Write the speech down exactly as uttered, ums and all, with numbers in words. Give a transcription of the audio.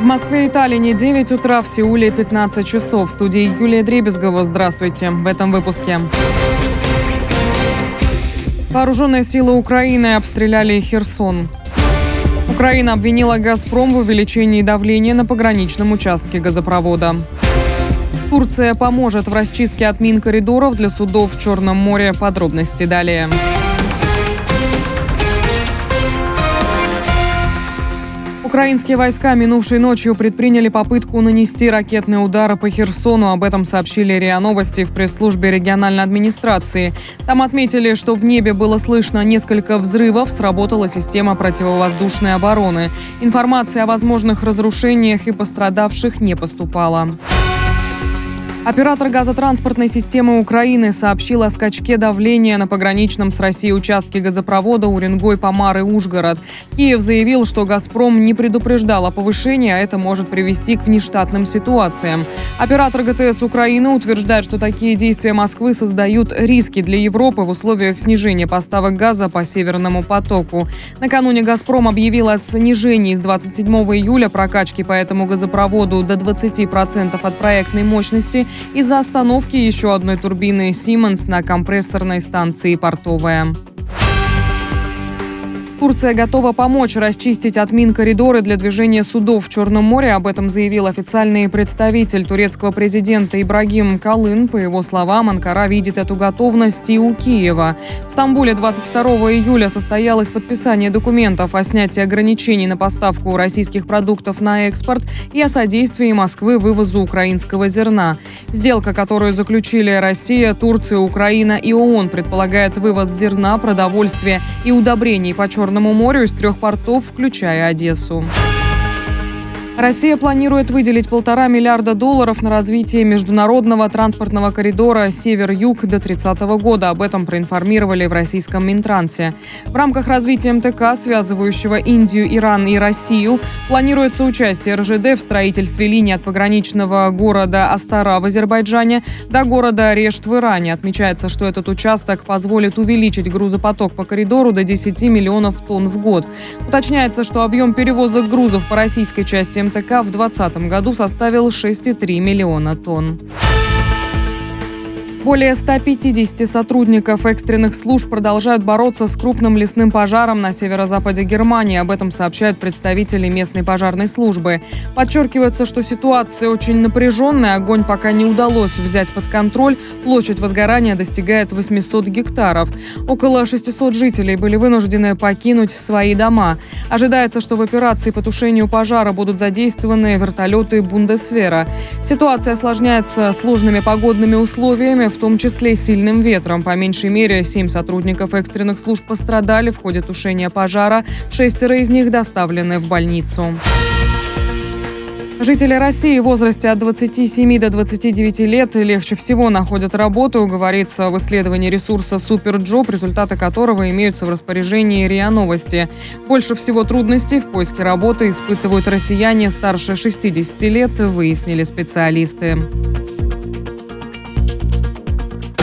В Москве и Таллине девять утра, в Сеуле пятнадцать часов. В студии Юлия Дребезгова. Здравствуйте. В этом выпуске. Вооруженные силы Украины обстреляли Херсон. Украина обвинила «Газпром» в увеличении давления на пограничном участке газопровода. Турция поможет в расчистке от мин коридоров для судов в Черном море. Подробности далее. Украинские войска минувшей ночью предприняли попытку нанести ракетные удары по Херсону. Об этом сообщили РИА Новости в пресс-службе региональной администрации. Там отметили, что в небе было слышно несколько взрывов, сработала система противовоздушной обороны. Информация о возможных разрушениях и пострадавших не поступала. Оператор газотранспортной системы Украины сообщил о скачке давления на пограничном с Россией участке газопровода Уренгой-Помары-Ужгород. Киев заявил, что «Газпром» не предупреждал о повышении, а это может привести к внештатным ситуациям. Оператор ГТС Украины утверждает, что такие действия Москвы создают риски для Европы в условиях снижения поставок газа по Северному потоку. Накануне «Газпром» объявил о снижении с двадцать седьмого июля прокачки по этому газопроводу до двадцати процентов от проектной мощности из-за остановки еще одной турбины «Сименс» на компрессорной станции «Портовая». Турция готова помочь расчистить от мин коридоры для движения судов в Черном море. Об этом заявил официальный представитель турецкого президента Ибрагим Калын. По его словам, Анкара видит эту готовность и у Киева. В Стамбуле двадцать второго июля состоялось подписание документов о снятии ограничений на поставку российских продуктов на экспорт и о содействии Москвы вывозу украинского зерна. Сделка, которую заключили Россия, Турция, Украина и ООН, предполагает вывоз зерна, продовольствия и удобрений по Черному морю из трех портов, включая Одессу. Россия планирует выделить полтора миллиарда долларов на развитие международного транспортного коридора «Север-Юг» до тридцатого года. Об этом проинформировали в российском Минтрансе. В рамках развития МТК, связывающего Индию, Иран и Россию, планируется участие РЖД в строительстве линии от пограничного города Астара в Азербайджане до города Решт в Иране. Отмечается, что этот участок позволит увеличить грузопоток по коридору до десяти миллионов тонн в год. Уточняется, что объем перевозок грузов по российской части МТК в две тысячи двадцатом году составил шесть целых три десятых миллиона тонн. Более ста пятидесяти сотрудников экстренных служб продолжают бороться с крупным лесным пожаром на северо-западе Германии. Об этом сообщают представители местной пожарной службы. Подчеркивается, что ситуация очень напряженная. Огонь пока не удалось взять под контроль. Площадь возгорания достигает восьмисот гектаров. Около шестисот жителей были вынуждены покинуть свои дома. Ожидается, что в операции по тушению пожара будут задействованы вертолеты Бундесвера. Ситуация осложняется сложными погодными условиями, в том числе сильным ветром. По меньшей мере, семь сотрудников экстренных служб пострадали в ходе тушения пожара. Шестеро из них доставлены в больницу. Жители России в возрасте от двадцати семи до двадцати девяти лет легче всего находят работу, говорится в исследовании ресурса «Суперджоп», результаты которого имеются в распоряжении РИА Новости. Больше всего трудностей в поиске работы испытывают россияне старше шестидесяти лет, выяснили специалисты.